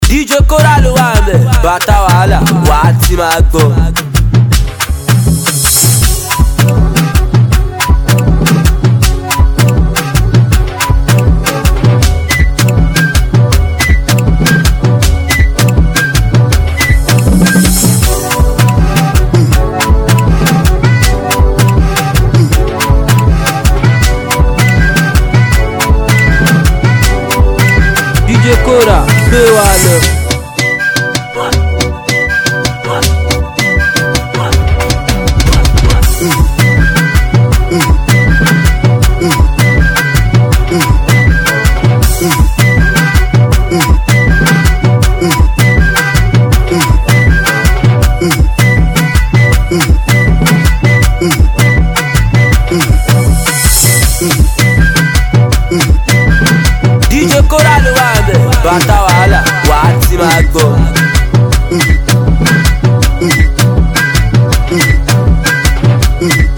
DJ Kora ló wà ńbẹ̀, bàtà wàhálà wà á ti máa gbọ́. DJ Kora gbé wa lọ. DJ Kora ló wà ńbẹ̀, bàtà wàhálà wà á ti máa gbọ́.